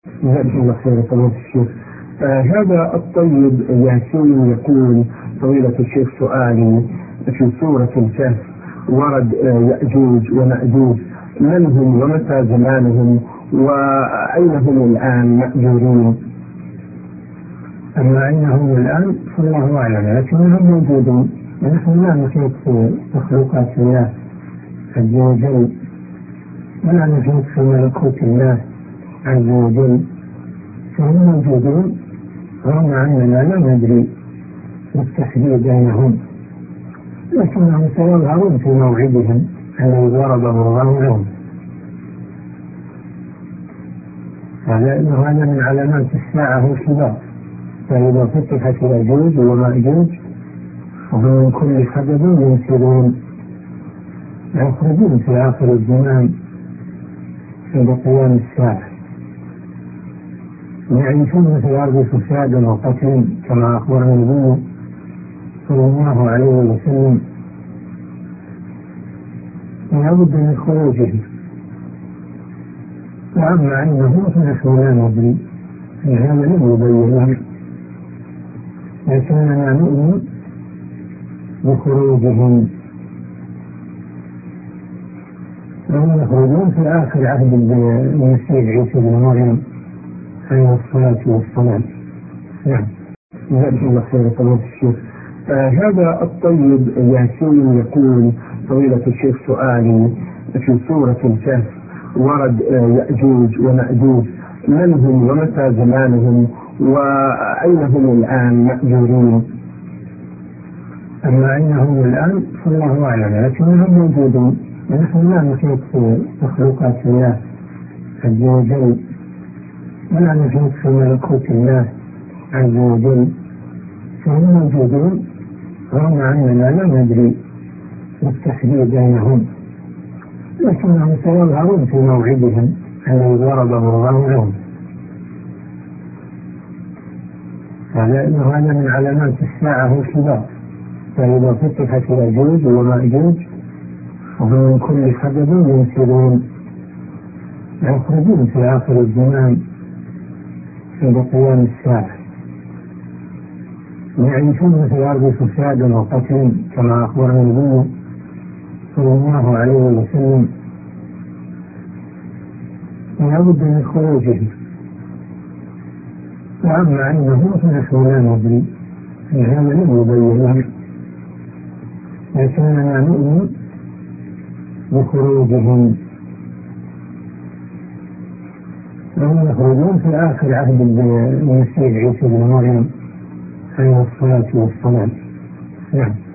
جزاك الله خير فضيلة الشيخ. هذا الطيب ياسين يقول: فضيلة الشيخ سؤالي، في سورة الكهف ورد يأجوج ومأجوج، من هم ومتى زمانهم وأين هم الآن مأجورين؟ أما أين هم الآن فالله أعلم، لكنهم موجودون، ونحن لا نحيط في مخلوقات الله عز وجل، ولا نحيط في ملكوت الله عز وجل، فهم موجودون، رغم أننا لا ندري بالتحديد أين هم، لكنهم سيظهرون في موعدهم الذي ضربه الله لهم. هذا من علامات الساعة الكبار، فإذا فتحت يأجوج ومأجوج وهم من كل حدب ينسلون، يخرجون في آخر الزمان عند قيام الساعة، يعيشون في الأرض فسادا وقتلا كما أخبر النبي صلى الله عليه وسلم، لا بد من خروجهم. وأما أنهم فنحن لا ندري، هذا لم يبين لنا، لكننا نؤمن بخروجهم، وهم يخرجون في آخر عهد المسيح عيسى بن مريم عليه الصلاة والسلام. نعم. جزاك الله خير فضيلة الشيخ. هذا الطيب ياسين يقول: فضيلة الشيخ سؤالي، في سورة الكهف ورد يأجوج ومأجوج، من هم ومتى زمانهم وأين هم الآن مأجورين؟ أما أين هم الآن فالله أعلم، لكنهم موجودون، ونحن لا نحيط في مخلوقات الله عز وجل، ولا نحيط في ملكوت الله عز وجل، فهم موجودون، رغم أننا لا ندري بالتحديد أين هم، لكنهم سيظهرون في موعدهم الذي ضربه الله لهم. هذا من علامات الساعة الكبار، فإذا فتحت يأجوج ومأجوج وهم من كل حدب ينسلون، يخرجون في آخر الزمان عند قيام الساعة، يعيشون في الأرض فسادا وقتلا كما أخبر النبي صلى الله عليه وسلم، لا بد من خروجهم. وأما أنهم فنحن لا ندري، هذا لم يبين لنا، لكننا نؤمن بخروجهم، وهم يخرجون في آخر عهد المسيح عيسى بن مريم عليه الصلاة والسلام. نعم.